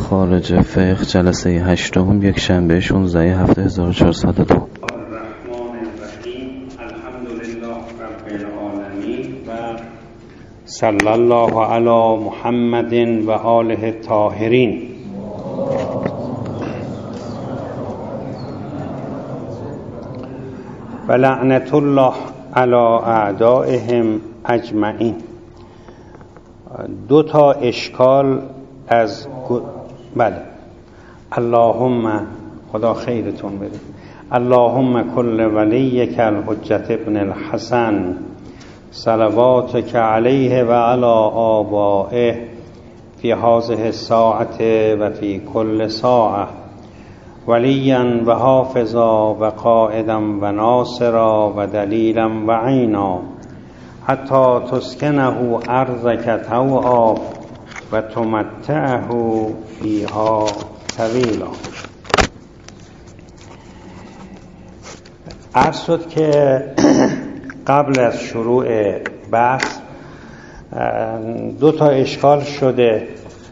خارج فقه جلسه 8 یک شنبه 16 هفته 1402. الرحمن الرحیم الحمدلله رب العالمین و صلی الله علی محمد و آله الطاهرین. و لعنت الله علی اعدائهم اجمعین. دو تا اشکال از بله. اللهم خدا خیرتون بده. اللهم کل ولیک الحجة ابن الحسن صلواتک علیه و علی آبائه فی هذه الساعة و فی کل ساعة ولیا و حافظا و قائدا و ناصرا و دلیلا و عینا حتی تسکنه ارضک طوعا و تمتعه فیها طویلا. عرض شد که قبل از شروع بحث دو تا اشکال شده.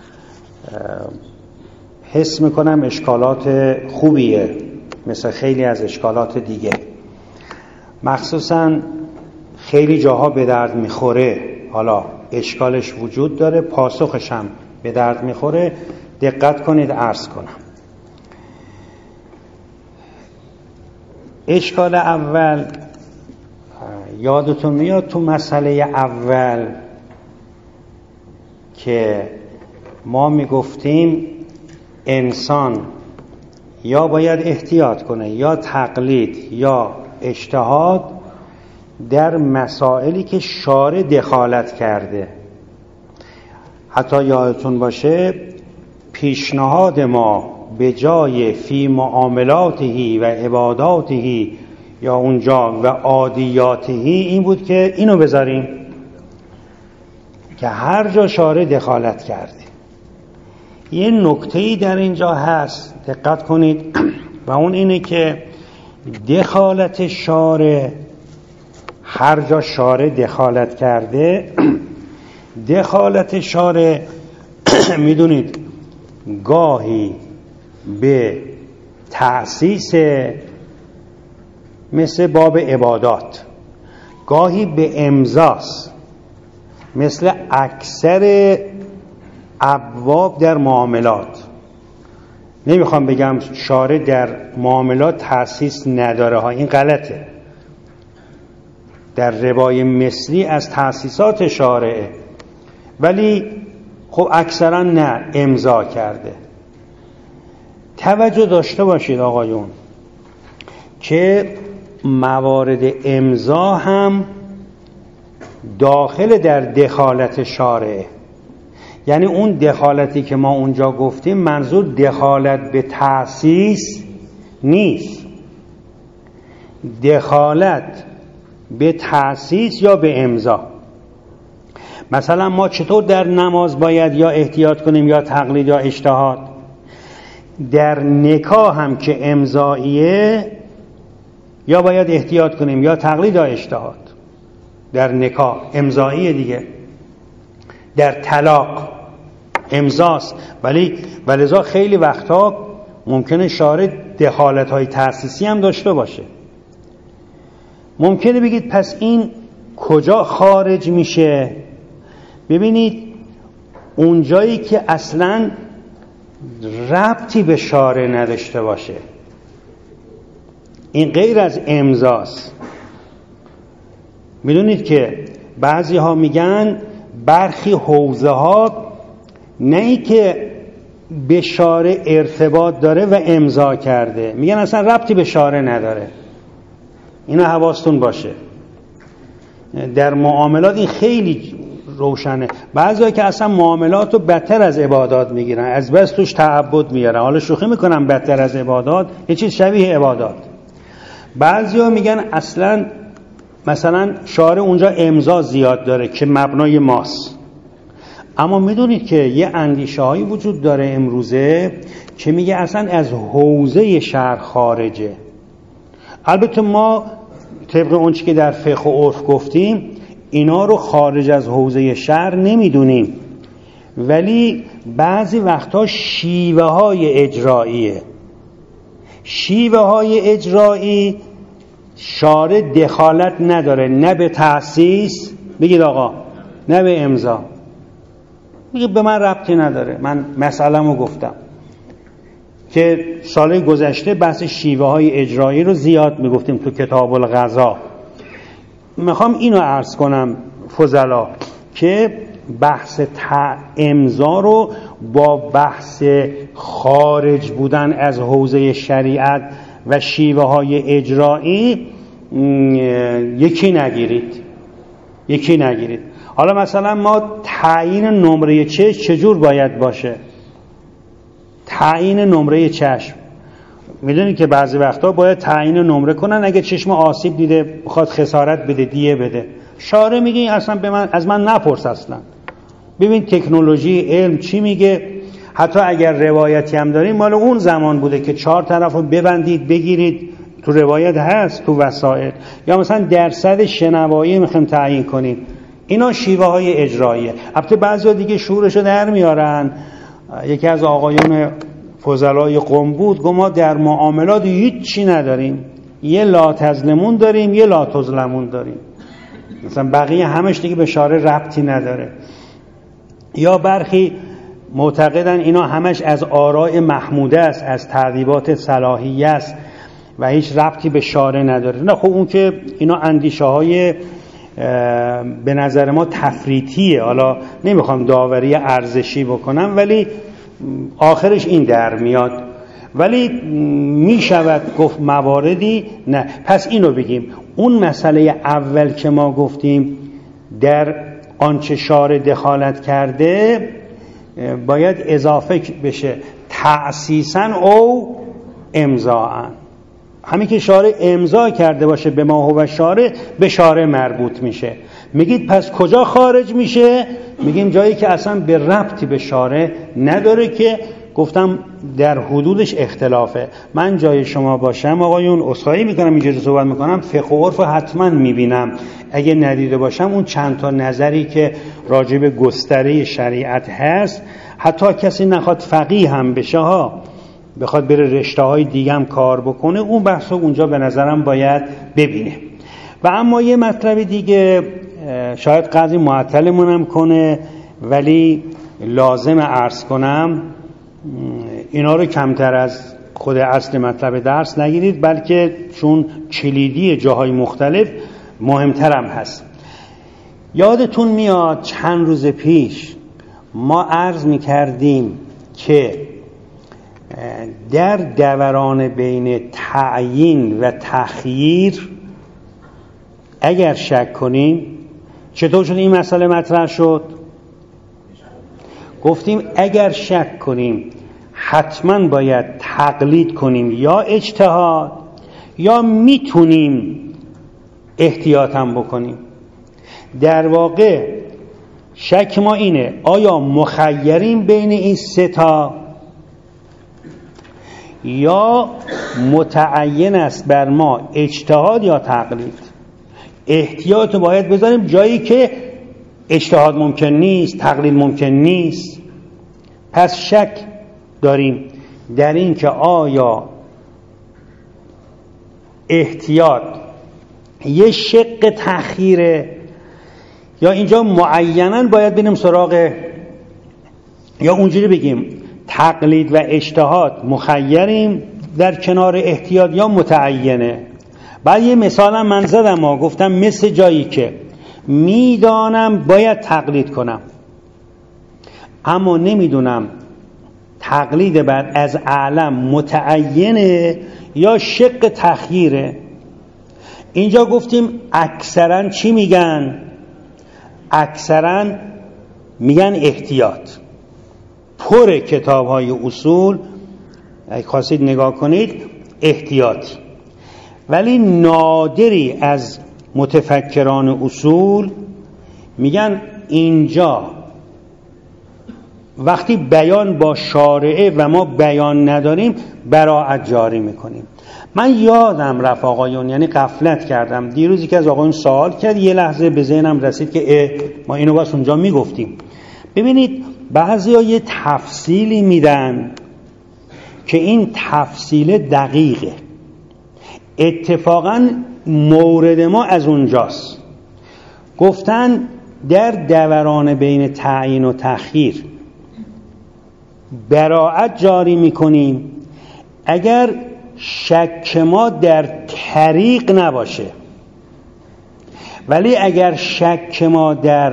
حس میکنم اشکالات خوبیه، مثل خیلی از اشکالات دیگه، مخصوصا خیلی جاها به درد میخوره. حالا اشکالش وجود داره، پاسخش هم به درد میخوره. دقت کنید عرض کنم. اشکال اول یادتون میاد تو مسئله اول که ما میگفتیم انسان یا باید احتیاط کنه یا تقلید یا اجتهاد در مسائلی که شارع دخالت کرده. حتی یادتون باشه پیشنهاد ما به جای فی معاملاتهی و عباداتهی یا اونجا و عادیاتهی این بود که اینو بذاریم که هر جا شارع دخالت کرده. یه نکته‌ای در اینجا هست، دقت کنید، و اون اینه که دخالت شارع، هر جا شارع دخالت کرده، دخالت شارع میدونید گاهی به تأسیس مثل باب عبادات، گاهی به امضاست مثل اکثر ابواب در معاملات. نمیخوام بگم شارع در معاملات تأسیس نداره ها، این غلطه. در روای مثلی از تأسیسات شارعه، ولی خب اکثرا نه، امضا کرده. توجه داشته باشید آقایون که موارد امضا هم داخل در دخالت شارعه. یعنی اون دخالتی که ما اونجا گفتیم منظور دخالت به تأسیس نیست، دخالت به تأسیس یا به امضا. مثلا ما چطور در نماز باید یا احتیاط کنیم یا تقلید یا اجتهاد؟ در نکاح هم که امضاییه یا باید احتیاط کنیم یا تقلید یا اجتهاد. در نکاح امضاییه دیگه، در طلاق امضاست، ولی ولذا خیلی وقتا ممکنه شارع دخالت‌های تأسیسی هم داشته باشه. ممکنه بگید پس این کجا خارج میشه؟ ببینید اونجایی که اصلاً ربطی به شارع نداشته باشه، این غیر از امضاست. میدونید که بعضی ها میگن برخی حوزه ها نه ای که به شارع ارتباط داره و امضا کرده، میگن اصلا ربطی به شارع نداره. اینا حواستون باشه. در معاملات این خیلی روشنه. بعضیا که اصلا معاملات رو بدتر از عبادات میگیرن، از بس توش تعبد میارن. حالا شوخی میکنم بدتر از عبادات، یه چیز شبیه عبادات. بعضیا میگن اصلا مثلا شارع اونجا امضا زیاد داره که مبنای ماست. اما میدونید که یه اندیشه هایی وجود داره امروزه که میگه اصلا از حوزه شرع خارجه. البته ما طبق اون چی که در فقه و عرف گفتیم اینا رو خارج از حوزه شرع نمیدونیم، ولی بعضی وقتا شیوه های اجراییه. شیوه های اجرایی شارع دخالت نداره، نه به تأسیس، بگید آقا، نه به امضا. میگه به من ربطی نداره، من مسئله‌مو گفتم. که سال گذشته بحث شیوه های اجرایی رو زیاد میگفتیم تو کتاب القضا. میخوام اینو عرض کنم فضلا که بحث امضا رو با بحث خارج بودن از حوزه شریعت و شیوه های اجرایی یکی نگیرید. حالا مثلا ما تعیین نمره چجور باید باشه؟ تعیین نمره چشم، میدونید که بعضی وقتا باید تعیین نمره کنن اگه چشم آسیب دیده بخواد خسارت بده، دیه بده. شارع میگه اصلا از من نپرس، اصلا ببین تکنولوژی علم چی میگه. حتی اگر روایتی هم داریم مال اون زمان بوده که 4 طرفو ببندید بگیرید، تو روایت هست تو وسائل. یا مثلا درصد شنوایی میخوایم تعیین کنیم. اینا شیوه های اجراییه. البته بعضیا دیگه شورشو در میارن. یکی از آقایون فضلای قم بود، گفت ما در معاملات هیچ چی نداریم، یه لا تظلمون داریم، یه لا تظلمون داریم، مثلا بقیه همش دیگه به شارع ربطی نداره. یا برخی معتقدن اینا همش از آراء محموده است، از ترتیبات صلاحیه است و هیچ ربطی به شارع نداره. نه خب اون که اینا اندیشه های به نظر ما تفریطیه. حالا نمیخوام داوری ارزشی بکنم ولی آخرش این در میاد. ولی میشود گفت مواردی نه. پس اینو بگیم اون مسئله اول که ما گفتیم در آنچه شارع دخالت کرده باید اضافه بشه تأسیساً او امضاءً. همین که شارع امضا کرده باشه به ما هو شارع، به شارع مربوط میشه. میگید پس کجا خارج میشه؟ میگیم جایی که اصلا به ربطی به شارع نداره، که گفتم در حدودش اختلافه. من جای شما باشم آقایون عذرخواهی میکنم اینجوری صحبت میکنم، فقه و عرف حتما میبینم. اگه ندیده باشم اون چند تا نظری که راجع به گستره شریعت هست، حتی کسی نخواد فقیه هم بشه ها، بخواد بره رشته های دیگه هم کار بکنه، اون بحث اونجا به نظرم باید ببینه. و اما یه مطلب دیگه شاید قضیه معطلمونم کنه ولی لازم عرض کنم، اینا رو کمتر از خود اصل مطلب درس نگیرید، بلکه چون کلیدی جاهای مختلف مهمترم هست. یادتون میاد چند روز پیش ما عرض میکردیم که در دوران بین تعیین و تخییر اگر شک کنیم، چطور شد این مسئله مطرح شد؟ گفتیم اگر شک کنیم حتما باید تقلید کنیم یا اجتهاد، یا میتونیم احتیاط هم بکنیم. در واقع شک ما اینه آیا مخیریم بین این سه تا، یا متعین است بر ما اجتهاد یا تقلید. احتیاط باید بذاریم جایی که اجتهاد ممکن نیست، تقلید ممکن نیست. پس شک داریم در این که آیا احتیاط یه شق تأخیره، یا اینجا معیناً باید بریم سراغ، یا اونجوری بگیم تقلید و اجتهاد مخیریم در کنار احتیاط یا متعینه. بعد یه مثال من زدم، گفتم مثل جایی که میدانم باید تقلید کنم اما نمیدونم تقلید بعد از اعلم متعینه یا شق تخییره. اینجا گفتیم اکثرا چی میگن؟ اکثرا میگن احتیاط. پر کتاب های اصول اگه خواستید نگاه کنید احتیاطی، ولی نادری از متفکران اصول میگن اینجا وقتی بیان با شارعه و ما بیان نداریم براعت جاری میکنیم. من یادم رفت آقایون، یعنی غفلت کردم، دیروزی که از آقایون سوال کرد یه لحظه به ذهنم رسید که ما اینو باز اونجا میگفتیم. ببینید بعضیا یه تفصیلی میدن که این تفصیل دقیقه. اتفاقا مورد ما از اونجاست. گفتن در دوران بین تعیین و تأخیر براءت جاری میکنیم اگر شک ما در طریق نباشه، ولی اگر شک ما در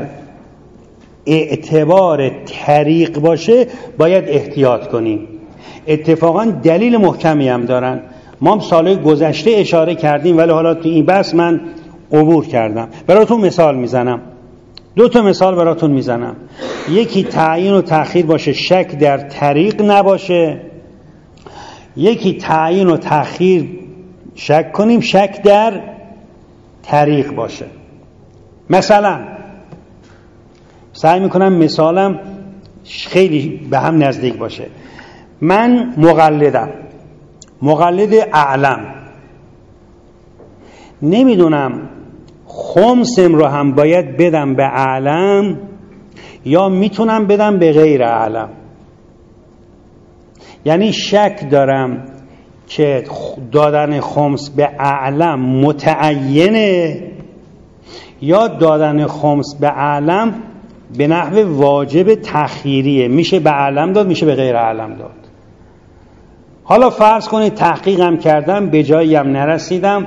اعتبار طریق باشه باید احتیاط کنیم. اتفاقا دلیل محکمی هم دارن. ما هم سالهای گذشته اشاره کردیم ولی حالا تو این بحث من عبور کردم. براتون مثال میزنم، 2 مثال براتون میزنم. یکی تعیین و تأخیر باشه، شک در طریق نباشه. یکی تعیین و تأخیر شک کنیم، شک در طریق باشه. مثلا سعی میکنم مثالم خیلی به هم نزدیک باشه. من مقلد اعلم، نمیدونم خمسم رو هم باید بدم به اعلم یا میتونم بدم به غیر اعلم. یعنی شک دارم که دادن خمس به اعلم متعینه یا دادن خمس به اعلم به نحو واجب تخییریه، میشه به اعلم داد میشه به غیر اعلم داد. حالا فرض کنید تحقیقم کردم به جایی هم نرسیدم،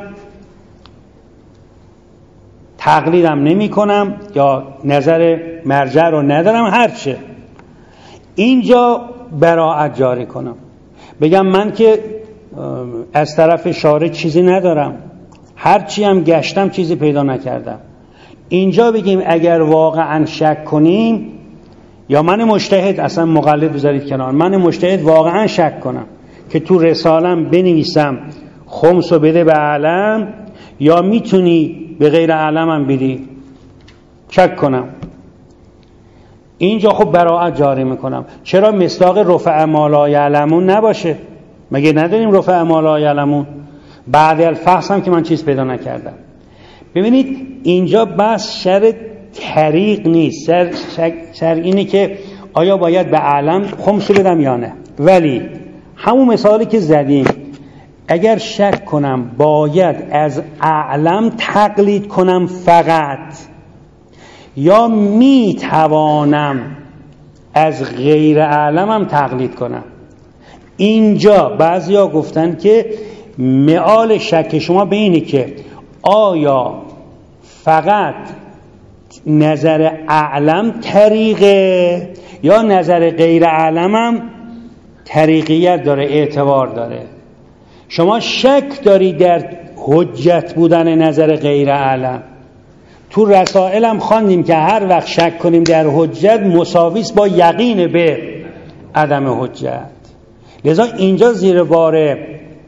تقلیدم نمی کنم یا نظر مرجع رو ندارم، هرچه اینجا براءت جاری کنم، بگم من که از طرف شارع چیزی ندارم، هرچی هم گشتم چیزی پیدا نکردم. اینجا بگیم اگر واقعا شک کنیم، یا من مجتهد، اصلا مقلد بذارید کنار، من مجتهد واقعا شک کنم که تو رسالم بنویسم خمس رو بده به اعلم یا میتونی به غیر اعلم هم بدی، شک کنم، اینجا خب براءت جاری میکنم. چرا مصداق رفع ما لا یعلمون نباشه؟ مگه نداریم رفع ما لا یعلمون؟ بعد الفحص هم که من چیز پیدا نکردم. ببینید اینجا بس شر طریق نیست، شر اینه که آیا باید به اعلم خمسو بدم یا نه. ولی همون مثالی که زدیم، اگر شک کنم باید از اعلم تقلید کنم فقط یا می توانم از غیر اعلم هم تقلید کنم، اینجا بعضیا گفتن که مآل شک شما به اینه که آیا فقط نظر اعلم طریقه یا نظر غیر اعلم هم طریقیت داره، اعتبار داره. شما شک داری در حجت بودن نظر غیر اعلم. تو رسائل هم خواندیم که هر وقت شک کنیم در حجت مساویست با یقین به عدم حجت. لذا اینجا زیر بار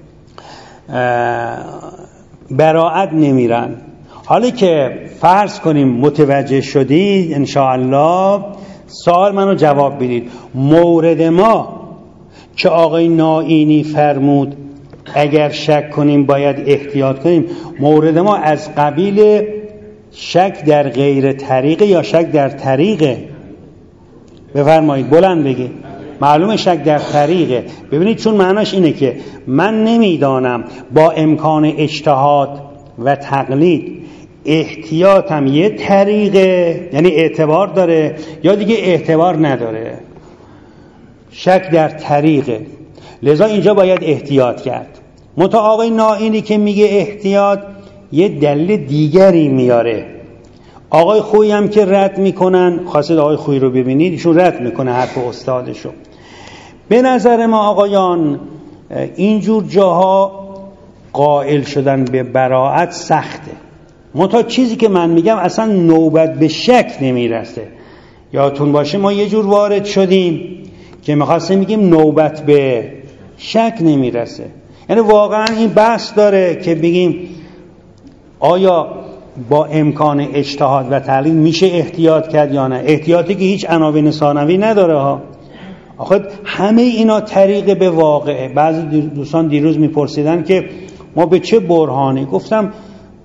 براءت نمیرن. حالا که فرض کنیم متوجه شدید انشاءالله، سوال منو جواب بدید. مورد ما که آقای نائینی فرمود اگر شک کنیم باید احتیاط کنیم، مورد ما از قبیل شک در غیر طریقه یا شک در طریقه؟ بفرمایید بلند بگید. معلومه شک در طریقه. ببینید چون معناش اینه که من نمیدانم با امکان اجتهاد و تقلید احتیاطم یه طریقه، یعنی اعتبار داره یا دیگه اعتبار نداره. شک در طریقه، لذا اینجا باید احتیاط کرد. منتها آقای نائینی که میگه احتیاط یه دلیل دیگری میاره. آقای خویی هم که رد میکنن، خواستید آقای خویی رو ببینید، ایشون رد میکنه حرف استادشو. به نظر ما آقایان اینجور جاها قائل شدن به براءت سخته. منتها چیزی که من میگم اصلا نوبت به شک نمیرسه. یادتون باشه ما یه جور وارد شدیم که میخواستیم بگیم نوبت به شک نمیرسه. یعنی واقعا این بحث داره که بگیم آیا با امکان اجتهاد و تقلید میشه احتیاط کرد یا نه. احتیاطی که هیچ عناوین ثانوی نداره ها. آخه همه اینا طریق به واقعه. بعضی دوستان دیروز میپرسیدن که ما به چه برهانی؟ گفتم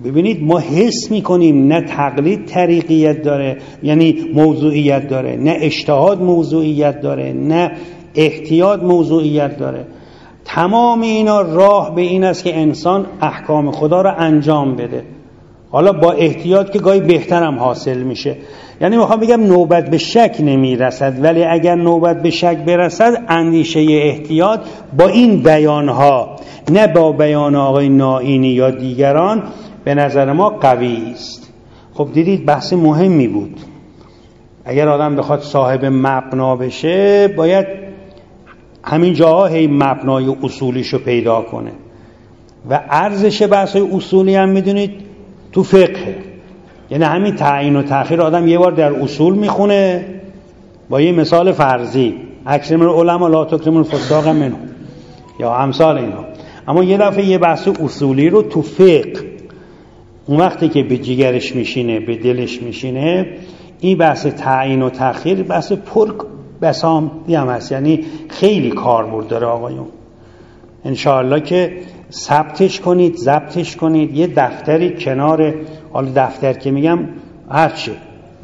ببینید ما حس میکنیم نه تقلید طریقیت داره، یعنی موضوعیت داره، نه اجتهاد موضوعیت داره، نه احتیاط موضوعیت داره. تمام اینا راه به این است که انسان احکام خدا را انجام بده. حالا با احتیاط که گاهی بهترم حاصل میشه. یعنی میخوام بگم نوبت به شک نمیرسد، ولی اگر نوبت به شک برسد اندیشه احتیاط با این بیانها، نه با بیان آقای نائینی یا دیگران، به نظر ما قوی است. خب دیدید بحث مهمی بود. اگر آدم بخواد صاحب مبنا بشه باید همین جاها هی مبنای اصولیشو پیدا کنه و ارزش بحث‌های اصولی هم میدونید تو فقه، یعنی همین تعیین و تأخیر آدم یه بار در اصول میخونه با یه مثال فرضی اکرم العلماء لا تکرم الفساق منهم یا امثال اینا، اما یه دفعه یه بحث اصولی رو تو فقه اون وقتی که به جیگرش میشینه به دلش میشینه، این بحث تعیین و تأخیر بحث پر بسامدی هم هست، یعنی خیلی کاربرد داره آقایون. انشاءالله که ضبطش کنید یه دفتری کنار، حالا دفتر که میگم هرچی،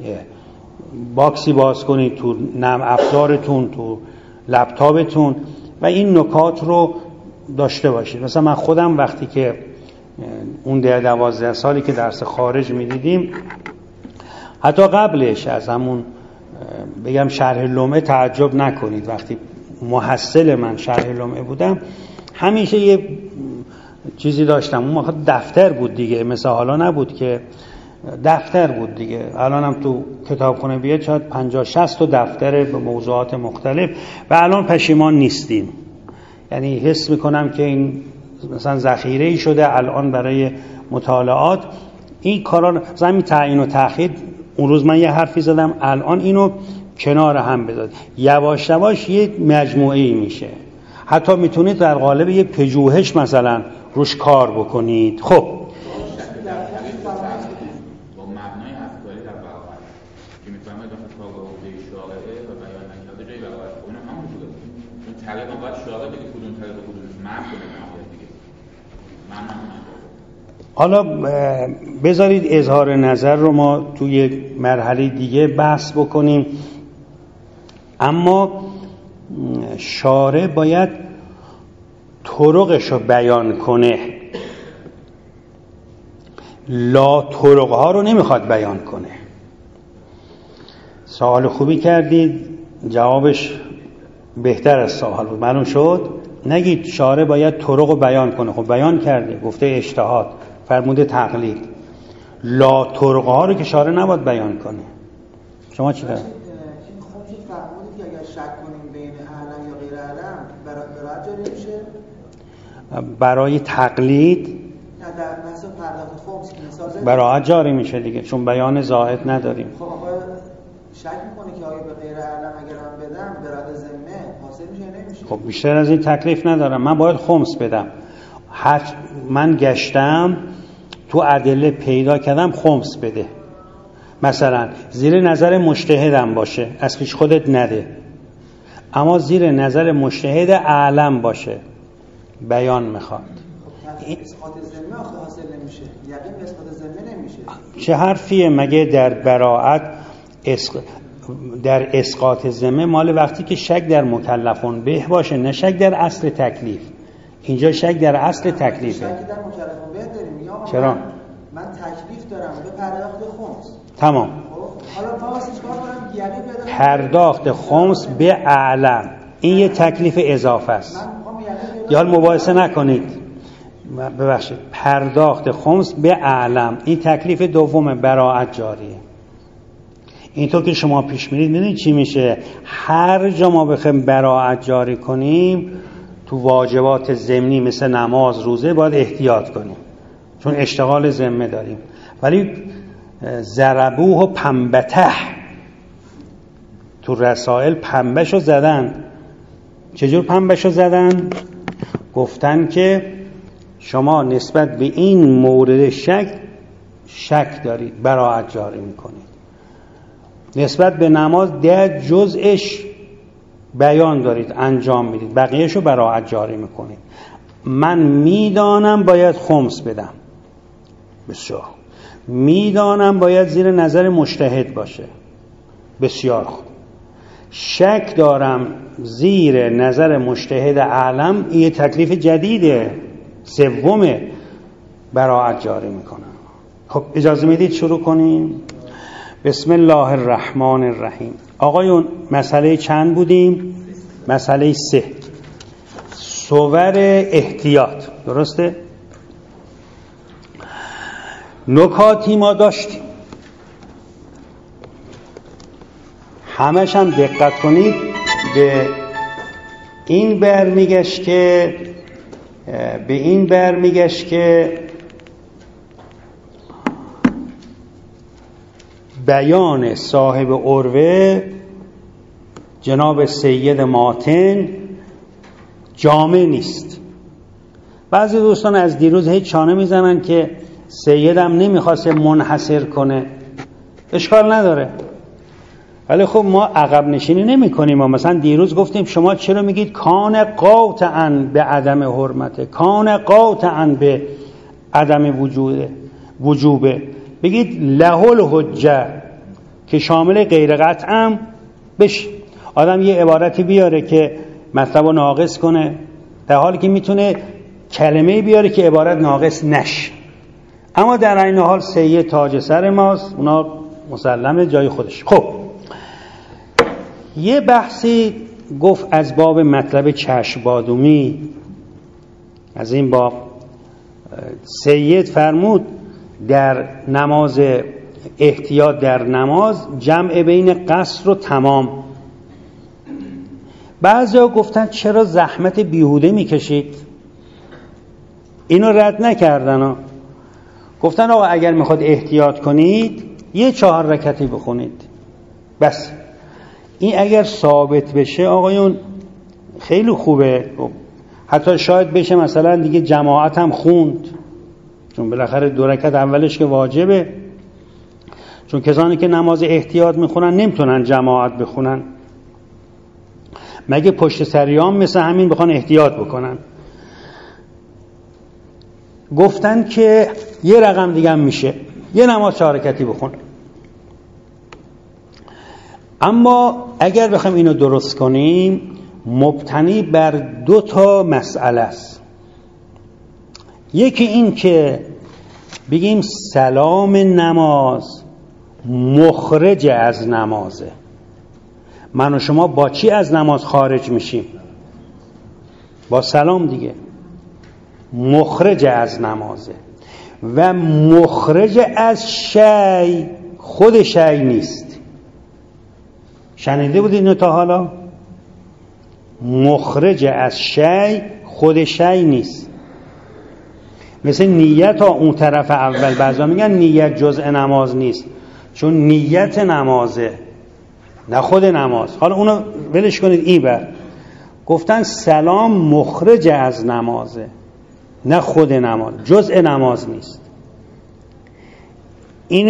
باکسی باز کنید تو نرم افزارتون، تو لپتاپتون و این نکات رو داشته باشید. مثلا من خودم وقتی که اون 12 سالی که درس خارج میدیدیم، حتی قبلش از همون بگم شرح لمعه، تعجب نکنید وقتی محصل من شرح لمعه بودم همیشه یه چیزی داشتم، اون موقع دفتر بود دیگه، مثل حالا نبود که دفتر بود دیگه. الان هم تو کتابخونه بیاد شاید 50-60 تا دفتر به موضوعات مختلف و الان پشیمان نیستیم. یعنی حس میکنم که این مثلا ذخیره‌ای شده الان برای مطالعات. این کارا زمین تعیین و تأخیر، اون روز من یه حرفی زدم، الان اینو کنار هم بذارید، یواش یواش یه مجموعه‌ای میشه. حتی میتونید در قالب یه پژوهش مثلا روش کار بکنید. خب با مبنای افکاری در بغاوت که میفهمید وقتی کار با عهده شارعه و بیان نکرده جای بغاوت، اونم همونجوره. اون طریق باید شارع بگه کدوم طریق کدومش مبنا کنه نهایت دیگه. حالا بذارید اظهار نظر رو ما توی مرحله دیگه بحث بکنیم، اما شارع باید طرقش رو بیان کنه، لا طرق ها رو نمیخواد بیان کنه. سوال خوبی کردید، جوابش بهتر از سوال بود. معلوم شد نگید شارع باید طرق رو بیان کنه. خب بیان کرده، گفته اجتهاد، فرموده تقلید. لا طرق ها رو که شارع نباید بیان کنه. شما چی دارید؟ خب چه فرمودید که اگر شک کنیم بین اعلم یا غیر اعلم برای جاری میشه؟ برای تقلید نه، در بحث پرداخت خمس مثال برای جاری میشه دیگه، چون بیان زائد نداریم. خب آقا شک میکنه که آیا به غیر اعلم اگر من بدم برای ذمه حاصل میشه نمیشه؟ خب بیشتر از این تکلیف ندارم، من باید خمس بدم. من گشتم تو ادله پیدا کردم خمس بده، مثلا زیر نظر مجتهدم باشه، از پیش خودت نده، اما زیر نظر مجتهد اعلم باشه، بیان میخواد. خب اسقاط ذمه آخه حاصل نمیشه، یقین اسقاط ذمه نمیشه. چه حرفیه مگه در براءت در اسقاط ذمه مال وقتی که شک در مکلفون به باشه، نه شک در اصل تکلیف. اینجا شک در اصل تکلیفه. شک در مکلفون به داریم یا چرا؟ من تکلیف دارم به پرداخت خمس. تمام. حالا ما واسه چیکار کنم؟ یقین پیدا کنم پرداخت خمس به اعلم، این یه تکلیف اضافه است. یا مباحثه نکنید، ببخشید، پرداخت خمس به اعلم، این تکلیف دوم براءت جاریه. اینطور که شما پیش میرید میدونید چی میشه؟ هر جا ما بخوایم براءت جاری کنیم تو واجبات ضمنی مثل نماز، روزه باید احتیاط کنیم، چون اشتغال ذمه داریم. ولی ضربوه و پنبته تو رسائل پنبهشو زدن. چجور پنبهشو زدن؟ گفتن که شما نسبت به این مورد شک دارید، براءت جاری میکنید. نسبت به نماز 10 جزءش بیان دارید، انجام میدید، بقیهشو براءت جاری میکنید. من میدانم باید خمس بدم، بسیار خوب. میدانم باید زیر نظر مجتهد باشه. بسیار خوب. شک دارم زیر نظر مجتهد اعلم. یه تکلیف جدیده، سومه، براءت جاری میکنم. خب اجازه میدید شروع کنیم؟ بسم الله الرحمن الرحیم. آقایون مسئله چند بودیم؟ مسئله 3، صور احتیاط. درسته؟ نکاتی ما داشتیم، همش هم دقت کنید به این برمیگشت که بیان صاحب عروه جناب سید ماتن جامع نیست. بعضی دوستان از دیروز هیچ چانه میزنن که سیدم نمیخواسته منحصر کنه. اشکال نداره، ولی خب ما عقب نشینی نمی کنیم. ما مثلا دیروز گفتیم شما چرا میگید کان قاطعاً به عدم حرمته، کان قاطعاً به عدم وجوبه، بگید له الحجه که شامل غیر قطعم بشه. آدم یه عبارتی بیاره که مطلب رو ناقص کنه، در حالی که میتونه کلمه بیاره که عبارت ناقص نشه. اما در این حال سید تاج سر ماست، اونا مسلمه جای خودش. خب یه بحثی گفت از باب مطلب چشم بادومی. از این باب سید فرمود در نماز احتیاط، در نماز جمع بین قصر و تمام. بعضیا گفتن چرا زحمت بیهوده میکشید؟ اینو رد نکردن ها. گفتن آقا اگر میخواد احتیاط کنید یه 4 رکعتی بخونید بس. این اگر ثابت بشه آقایون خیلی خوبه. حتی شاید بشه مثلا دیگه جماعت هم خوند، چون بالاخره 2 رکعت اولش که واجبه. چون کسانی که نماز احتیاط میخونن نمیتونن جماعت بخونن، مگه پشت سریام مثل همین بخوان احتیاط بکنن. گفتن که یه رقم دیگه هم میشه، یه نماز 4 رکعتی بخون. اما اگر بخوایم اینو درست کنیم مبتنی بر 2 تا مسئله است. یکی این که بگیم سلام نماز مخرج از نمازه. من و شما با چی از نماز خارج میشیم؟ با سلام دیگه. مخرج از نمازه. و مخرج از شی خود شی نیست. شنیده بودید اینو تا حالا؟ مخرج از شی خود شی نیست. مثل نیت ها اون طرف اول بعضا میگن نیت جزء نماز نیست، چون نیت نمازه نه خود نماز. حالا اونو ولش کنید. این بر گفتن سلام مخرج از نمازه نه خود نماز، جزء نماز نیست. اینو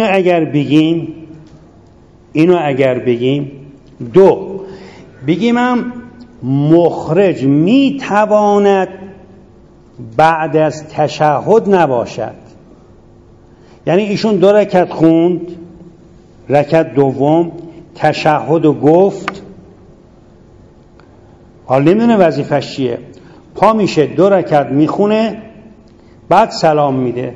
اگر بگیم 2 بگیم هم مخرج میتواند بعد از تشهد نباشد. یعنی ایشون 2 رکعت خوند، رکعت دوم تشهد و گفت، حالا نمیدونه وظیفش چیه، پا میشه 2 رکعت میخونه بعد سلام میده.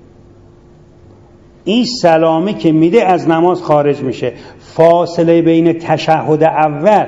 این سلامی که میده از نماز خارج میشه. فاصله بین تشهد اول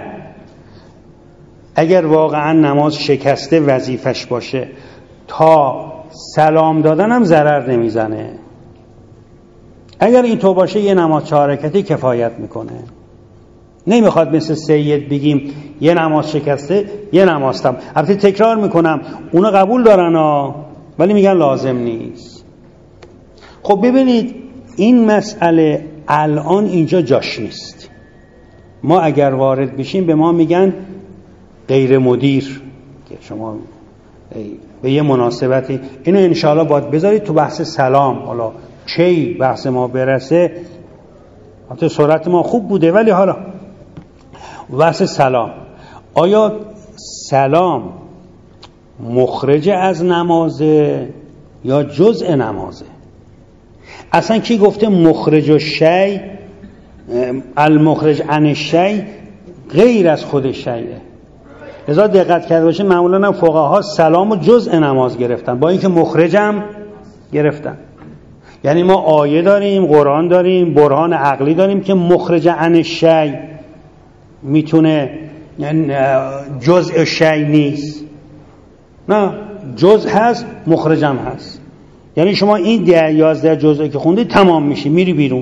اگر واقعا نماز شکسته وظیفش باشه تا سلام دادن هم ضرر نمیزنه. اگر این تو باشه یه نماز 4 رکعتی کفایت میکنه. نمیخواد مثل سید بگیم یه نماز شکسته یه نماز تام. البته تکرار میکنم اونا قبول دارن ولی میگن لازم نیست. خب ببینید این مسئله الان اینجا جاش نیست. ما اگر وارد بشیم به ما میگن غیر مدیر که شما به یه مناسبتی اینو انشاءالله باید بذارید تو بحث سلام. حالا چی بحث ما برسه، حتی سرعت ما خوب بوده، ولی حالا بحث سلام. آیا سلام مخرج از نمازه یا جزء نمازه؟ اصلا کی گفته مخرج الشیء المخرج عن الشیء غیر از خود شیء؟ لذا دقت کرده باشه معمولا فقها سلام و جزء نماز گرفتن با اینکه مخرجم گرفتن. یعنی ما آیه داریم، قرآن داریم، برهان عقلی داریم که مخرج عن الشیء میتونه جزء شیء نیست، نه جزء هست مخرجم هست. یعنی شما این 11 جزء که خوندی تمام میشی میری بیرون،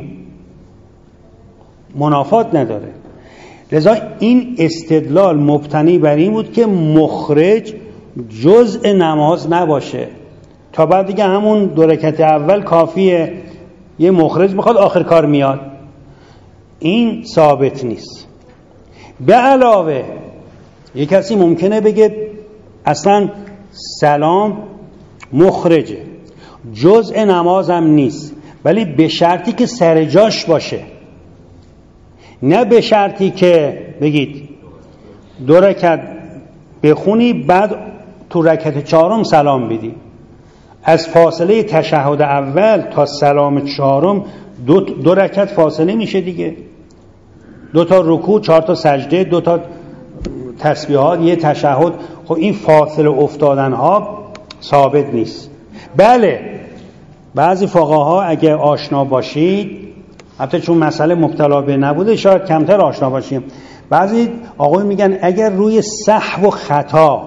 منافات نداره. لذا این استدلال مبتنی بر این بود که مخرج جزء نماز نباشه، تا بعد دیگه همون 2 رکعت اول کافیه، یه مخرج میخواد آخر کار میاد. این ثابت نیست. به علاوه یک کسی ممکنه بگه اصلا سلام مخرجه، جزء نمازم نیست، ولی به شرطی که سر جاش باشه، نه به شرطی که بگید 2 رکعت بخونی بعد تو رکعت 4 سلام بدی. از فاصله تشهد اول تا سلام 4 2 رکعت فاصله میشه دیگه، 2 تا رکوع، 4 تا سجده، 2 تا تسبیحات، یه تشهد. خب این فاصله افتادن ها ثابت نیست. بله بعضی فقها اگه آشنا باشید، البته چون مسئله مبتلا به نبوده شاید کمتر آشنا باشیم، بعضی آقای میگن اگر روی سهو و خطا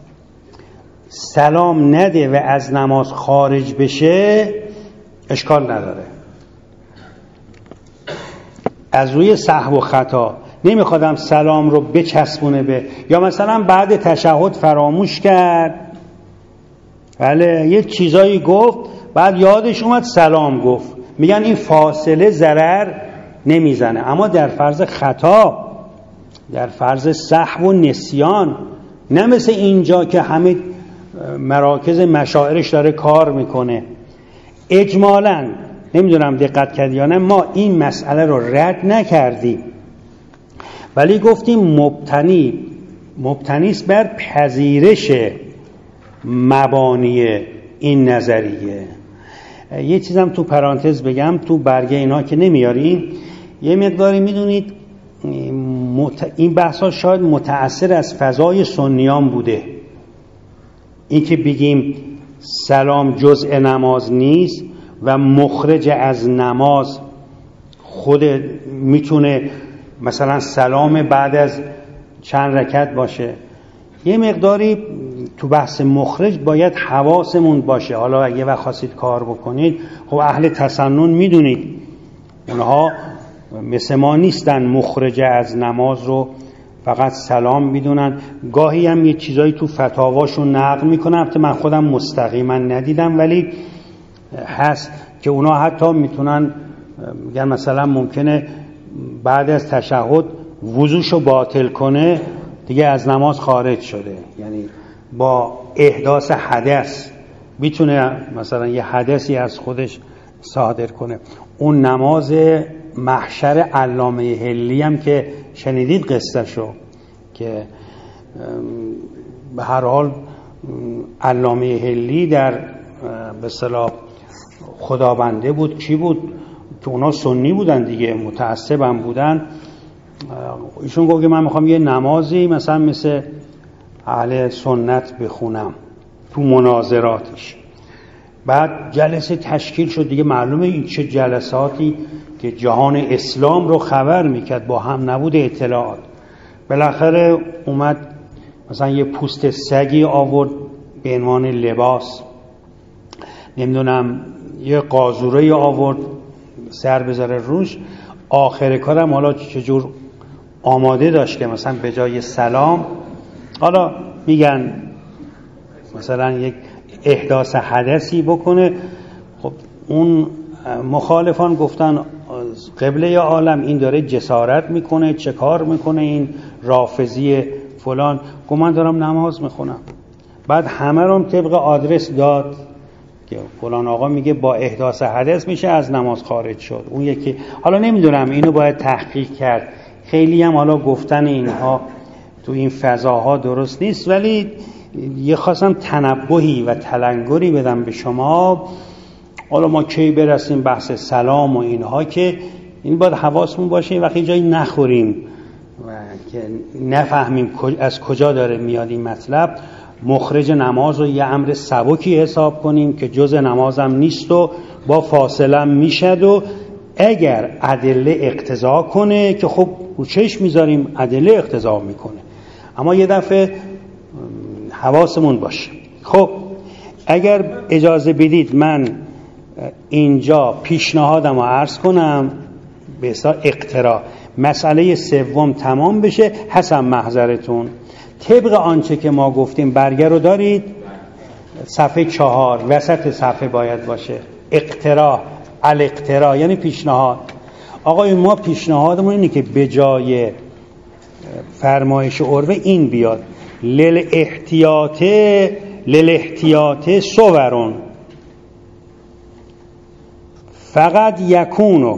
سلام نده و از نماز خارج بشه اشکال نداره. از روی سهو و خطا نمیخوادم سلام رو بچسبونه به، یا مثلا بعد تشهد فراموش کرد، بله یه چیزایی گفت بعد یادش اومد سلام گفت، میگن این فاصله ضرر نمیزنه. اما در فرض خطا، در فرض سهو و نسیان، نه مثل اینجا که همه مراکز مشاعرش داره کار میکنه. اجمالاً نمیدونم دقت کردی یا نه، ما این مسئله رو رد نکردیم، ولی گفتیم مبتنیست بر پذیرش مبانی این نظریه. یه چیزم تو پرانتز بگم، تو برگه اینا که نمیاریم، یه مقداری میدونید این بحثا شاید متأثر از فضای سنیان بوده. این که بگیم سلام جزء نماز نیست و مخرج از نماز خود میتونه مثلا سلام بعد از چند رکعت باشه. یه مقداری تو بحث مخرج باید حواسمون باشه. حالا اگه وقت خواستید کار بکنید، خب اهل تسنن میدونید اونها مثل ما نیستن مخرج از نماز رو فقط سلام میدونن. گاهی هم یه چیزایی تو فتاواشون نقل میکنن، البته من خودم مستقیما ندیدم، ولی هست که اونا حتی میتونن میگن مثلا ممکنه بعد از تشهد وضوشو باطل کنه، دیگه از نماز خارج شده. یعنی با احداث حدث میتونه مثلا یه حدثی از خودش صادر کنه. اون نماز محشر علامه حلی هم که شنیدید قصهشو، که به هر حال علامه حلی در به اصطلاح خدابنده بود. کی بود؟ که اونا سنی بودن دیگه، متعصب هم بودن. ایشون گفت که من میخوام یه نمازی مثلا مثل اهل سنت بخونم تو مناظراتش. بعد جلسه تشکیل شد دیگه، معلومه این چه جلساتی که جهان اسلام رو خبر میکرد، با هم نبود اطلاعات. بالاخره اومد مثلا یه پوست سگی آورد به عنوان لباس، نمیدونم یه قاذوره آورد سر بذاره روش. آخر کارم حالا چجور آماده داشت که مثلا به جای سلام، حالا میگن مثلا یک احداث حدثی بکنه. خب اون مخالفان گفتن قبله عالم این داره جسارت میکنه، چه کار میکنه این رافضی فلان. گفت من دارم نماز میخونم. بعد همه رو طبق آدرس داد که فلان آقا میگه با احداث حدث میشه از نماز خارج شد. اون یکی حالا نمیدونم، اینو باید تحقیق کرد. خیلی هم حالا گفتن اینها تو این فضاها درست نیست، ولی یه خواستم تنبهی و تلنگری بدم به شما. حالا ما کی برسیم بحث سلام و اینها که این باید حواسمون باشه وقتی جایی نخوریم و که نفهمیم از کجا داره میاد این مطلب، مخرج نماز رو یه امر سبکی حساب کنیم که جز نمازم نیست و با فاصله میشد و اگر ادله اقتضا کنه که خب رو چشم میذاریم ادله اقتضا میکنه، اما یه دفعه حواسمون باشه. خب اگر اجازه بدید من اینجا پیشنهادم رو عرض کنم به حساب اقترا، مسئله سوم تمام بشه. حسن محضرتون طبق آنچه که ما گفتیم برگه رو دارید، صفحه 4 وسط صفحه باید باشه. اقترا، الاقترا یعنی پیشنهاد. آقای ما پیشنهادمون اینه که به جای فرمایش عروه این بیاد للاحتیاط صورون فقط یکونو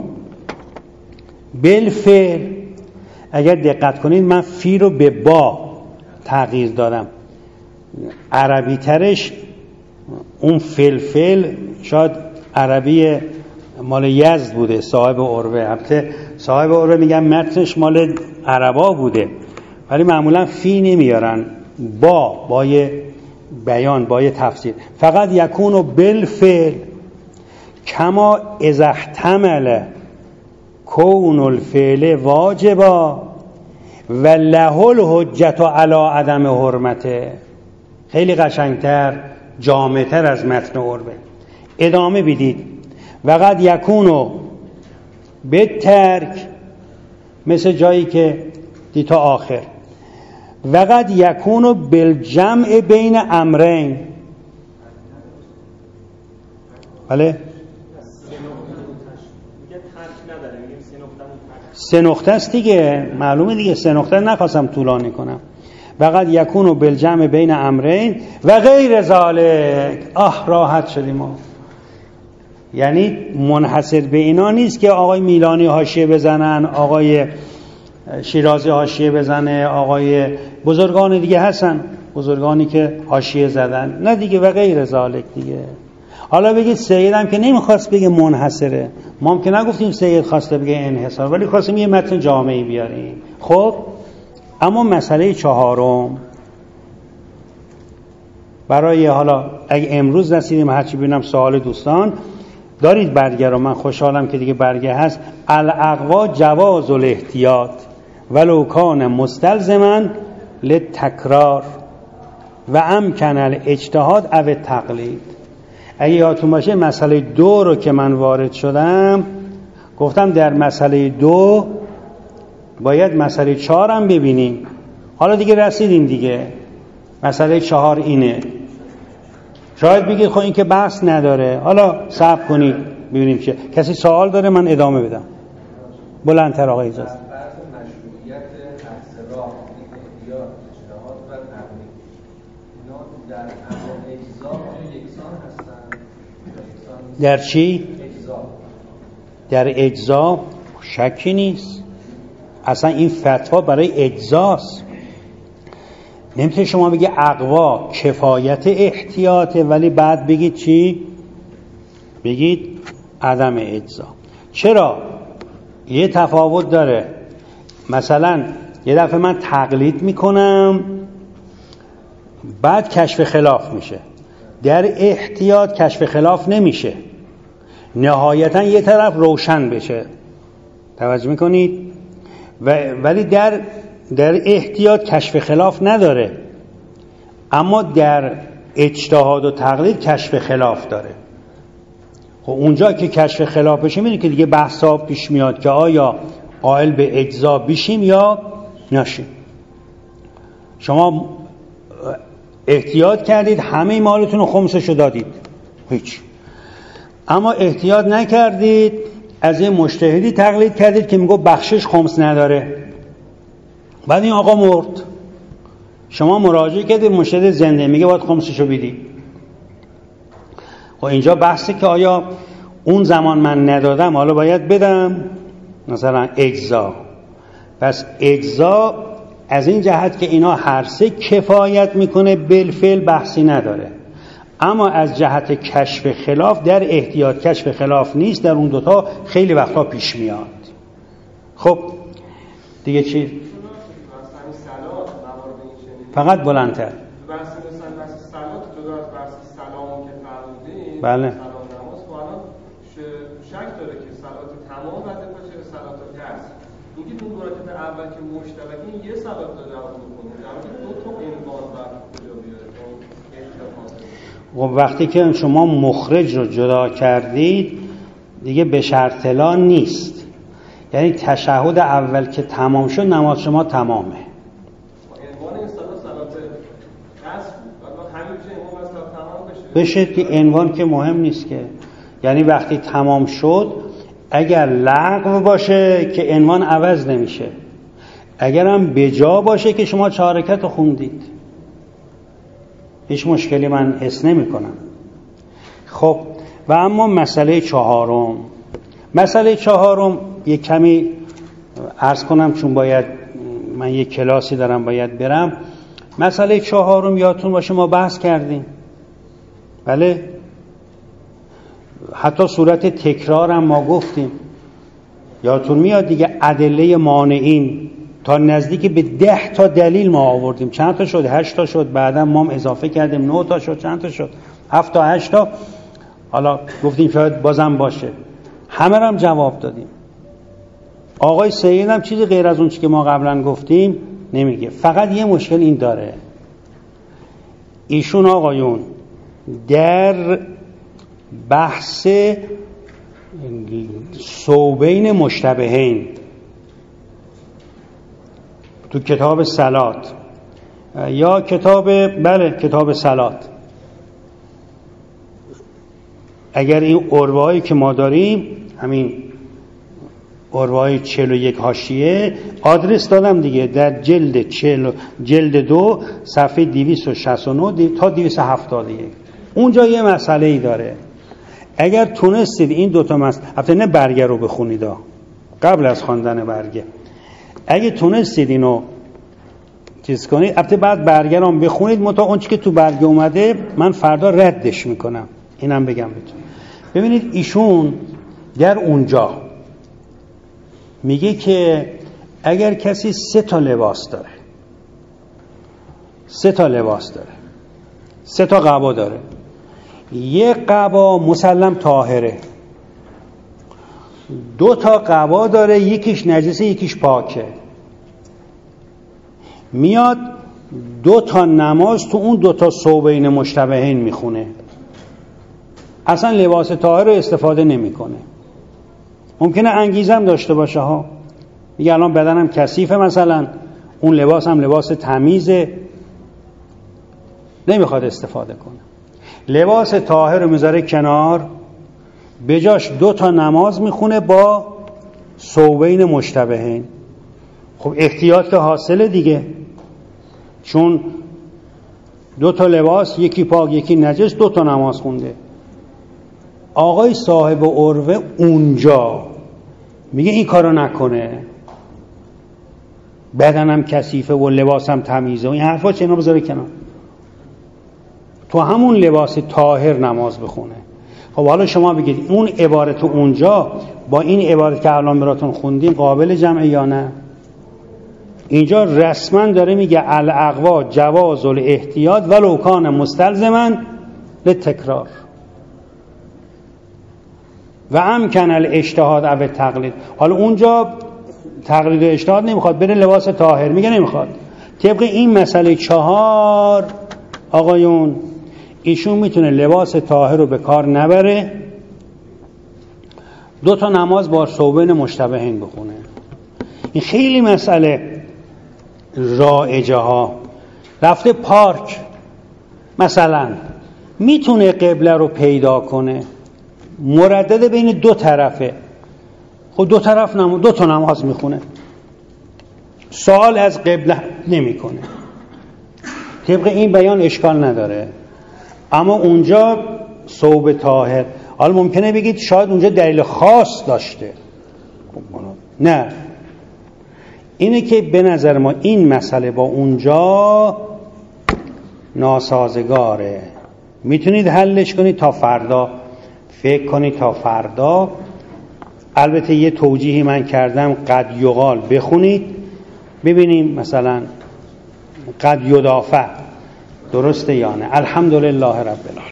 بالفعل. اگر دقت کنید من فی رو به با تغییر دادم، عربی ترش اون فلفل شاید عربی مال یزد بوده صاحب عروه، البته صاحب عروه میگن متنش مال عربا بوده ولی معمولا فی نمیارن، بای بیان بای تفسیر. فقط یکونو بالفعل کما اذا احتمل کون الفعل واجبا و له الحجت علی عدم حرمته. خیلی قشنگتر جامعتر از متن عروه. ادامه بدید وقد یکونو به ترک، مثل جایی که دی تا آخر، وقد یکونو بالجمع بین امرین. بله 3 نقطه است دیگه، معلومه دیگه 3 نقطه نخواستم طولانی کنم. وقد یکونو بالجمع بین امرین و غیر ذالک. راحت شدیم ما. یعنی منحصر به اینا نیست که آقای میلانی حاشیه بزنن، آقای شیرازی حاشیه بزنه، آقای بزرگان دیگه هستن بزرگانی که حاشیه زدن، نه دیگه و غیر ذالک دیگه. حالا بگید سید هم که نمیخواست بگه منحصره، ما هم که نگفتیم سید خواسته بگه انحصار، ولی خواستیم یه متن جامعی بیاریم. خب اما مسئله 4 برای حالا اگه امروز رسیدیم، هرچی ببینم سوال دوستان دارید برگه رو، من خوشحالم که دیگه برگه هست. الاقوا جواز الاحتیاط ولو کان مستلزما للتکرار و امکن الاجتهاد او تقلید. اگه یادتون باشه مسئله 2 رو که من وارد شدم گفتم در مسئله 2 باید مسئله 4 هم ببینیم. حالا دیگه رسیدیم دیگه. مسئله 4 اینه. شاید بگید خب این که بحث نداره، حالا صبر کنید ببینیم چه. کسی سوال داره من ادامه بدم؟ بلندتر آقای اجازه. مشروعیت احترام یا اجتهاد و تقلید اینا در امر اجزا یکسان هستن؟ در چی؟ اجزا. در اجزا شکی نیست، اصلا این فتوا برای اجزاست. نمیتونه شما بگی اقوا کفایت احتیاطه ولی بعد بگید چی؟ بگید عدم اجزا. چرا؟ یه تفاوت داره. مثلا یه دفعه من تقلید میکنم بعد کشف خلاف میشه، در احتیاط کشف خلاف نمیشه، نهایتا یه طرف روشن بشه. توجه میکنید؟ ولی در احتیاط کشف خلاف نداره، اما در اجتهاد و تقلید کشف خلاف داره. خب اونجا که کشف خلاف بشه میدونی که دیگه بحثا پیش میاد که آیا قائل به اجزا بشیم یا نشیم. شما احتیاط کردید همه مالتون رو خمسشو دادید هیچ، اما احتیاط نکردید از این مجتهدی تقلید کردید که میگه بخشش خمس نداره، بعد این آقا مرد، شما مراجعه کردید مجتهد زنده میگه باید خمسشو بدی. خب اینجا بحثه که آیا اون زمان من ندادم حالا باید بدم، مثلا اجزا. پس اجزا از این جهت که اینا هر سه کفایت میکنه بالفعل بحثی نداره، اما از جهت کشف خلاف در احتیاط کشف خلاف نیست، در اون دوتا خیلی وقتا پیش میاد. خب دیگه چی؟ فقط بلندتر. بله. شک داره که صلات تمام بعد باشه صلات هست. میگه اون مراتب اول که مشترکه این یه صلات رو جواب میکنه. در واقع دو تا عنوان بر کجا بیاره؟ خب وقتی که شما مخرج رو جدا کردید دیگه به شرط لا نیست. یعنی تشهد اول که تمام شد نماز شما تمامه. عنوان این صلات هست بود. همین چه عنوان صلات تمام بشه که عنوان که مهم نیست که. یعنی وقتی تمام شد اگر لغو باشه که عنوان عوض نمیشه، اگر هم بجا باشه که شما 4 رکعت رو خوندید هیچ مشکلی من حس نمی کنم. خب و اما مسئله چهارم یک کمی عرض کنم چون باید من یک کلاسی دارم باید برم. مسئله چهارم یادتون باشه ما بحث کردیم، بله، حتی صورت تکرار هم ما گفتیم، یادتون میاد دیگه. ادله مانعین تا نزدیک به 10 تا دلیل ما آوردیم. چند تا شد؟ 8 تا شد. بعدا ما هم اضافه کردیم 9 تا شد. چند تا شد؟ 7 تا 8 تا. حالا گفتیم شاید بازم باشه. همه هم جواب دادیم. آقای سید هم چیزی غیر از اون چیزی که ما قبلا گفتیم نمیگه. فقط یه مشکل این داره، ایشون آقایون در بحث صوبین مشتبهین تو کتاب صلات یا کتاب صلات، اگر این عروه‌ای که ما داریم همین عروه‌های 41 حاشیه آدرس دادم دیگه، در جلد 2 صفحه 269 تا 271 اونجا یه مسئله ای داره. اگر تونستید این دوتا مسئله، نه برگه رو بخونید قبل از خواندن برگه، اگه تونستید اینو چیز کنید البته بعد برگه رو بخونید، متا اون چی که تو برگه اومده من فردا ردش میکنم، اینم بگم بهتون. ببینید ایشون در اونجا میگه که اگر کسی 3 تا لباس داره، 3 تا قبا داره، یک قبا مسلم طاهره، 2 تا قبا داره، یکیش نجسه یکیش پاکه، میاد 2 تا نماز تو اون 2 تا ثوبین مشتبهین میخونه، اصلا لباس طاهر رو استفاده نمیکنه. ممکنه انگیزم داشته باشه ها، میگه الان بدنم کثیفه، مثلا اون لباس هم لباس تمیزه، نمیخواد استفاده کنه، لباس طاهر رو میذاره کنار، بجاش 2 تا نماز میخونه با ثوبین مشتبهین. خب احتیاط که حاصله دیگه، چون 2 تا لباس، یکی پاک یکی نجس، 2 تا نماز خونده. آقای صاحب عروه اونجا میگه این کارو نکنه، بدنم کثیفه و لباسم تمیزه و این حرفا چه، اینا بذاره کنار، تو همون لباس طاهر نماز بخونه. خب حالا شما بگید اون عبارت اونجا با این عبارت که الان براتون خوندیم قابل جمعه یا نه؟ اینجا رسما داره میگه الاقوا جواز الاحتیاط ولو کان مستلزما للتکرار و امکن الاجتهاد او تقلید. حالا اونجا تقلید و اجتهاد نمیخواد، بره لباس طاهر، میگه نمیخواد. طبق این مسئله 4 آقایون ایشون میتونه لباس طاهر رو به کار نبره، 2 تا نماز با ثوبین مشتبهین بخونه. این خیلی مسئله رایجه ها. رفته پارک مثلا، میتونه قبله رو پیدا کنه، مردد بین 2 طرفه، خب 2 طرف 2 تا نماز میخونه، سوال از قبله نمیکنه، طبق این بیان اشکال نداره. اما اونجا ثوب طاهر، حالا ممکنه بگید شاید اونجا دلیل خاص داشته، نه، اینه که به نظر ما این مسئله با اونجا ناسازگاره، میتونید حلش کنید تا فردا، فکر کنید تا فردا. البته یه توجیهی من کردم، قد یقال بخونید ببینیم مثلا قد یدافع درسته یا نه. الحمدلله رب العالمین.